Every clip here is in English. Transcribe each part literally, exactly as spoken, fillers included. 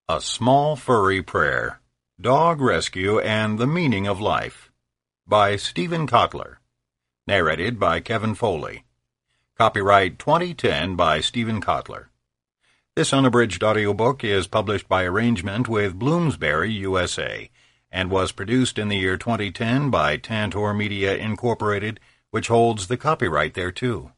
A Small Furry Prayer, Dog Rescue and the Meaning of Life, by Steven Kotler. Narrated by Kevin Foley. Copyright twenty ten by Steven Kotler. This unabridged audiobook is published by arrangement with Bloomsbury, U S A, and was produced in the year twenty ten by Tantor Media, Incorporated, which holds the copyright thereto.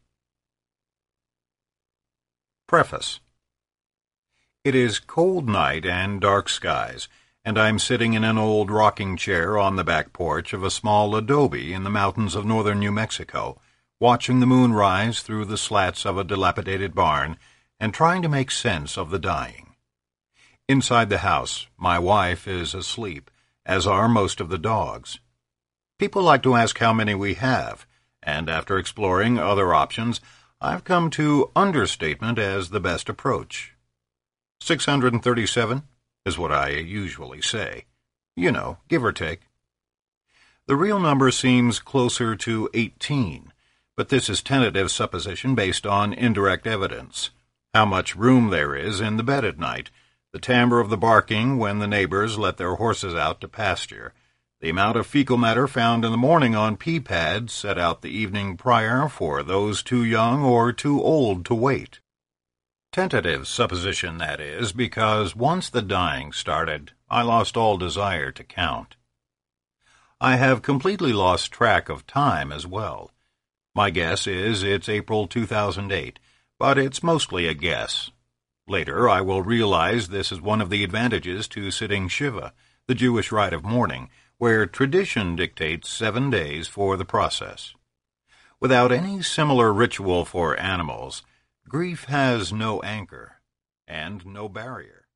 Preface. It is cold night and dark skies, and I'm sitting in an old rocking chair on the back porch of a small adobe in the mountains of northern New Mexico, watching the moon rise through the slats of a dilapidated barn and trying to make sense of the dying. Inside the house, my wife is asleep, as are most of the dogs. People like to ask how many we have, and after exploring other options, I've come to understatement as the best approach. six hundred thirty-seven is what I usually say. You know, give or take. The real number seems closer to eighteen, but this is tentative supposition based on indirect evidence. How much room there is in the bed at night, the timbre of the barking when the neighbors let their horses out to pasture, the amount of fecal matter found in the morning on pee pads set out the evening prior for those too young or too old to wait. Tentative supposition, that is, because once the dying started, I lost all desire to count. I have completely lost track of time as well. My guess is it's April two thousand eight, but it's mostly a guess. Later I will realize this is one of the advantages to sitting Shiva, the Jewish rite of mourning, where tradition dictates seven days for the process. Without any similar ritual for animals, grief has no anchor and no barrier.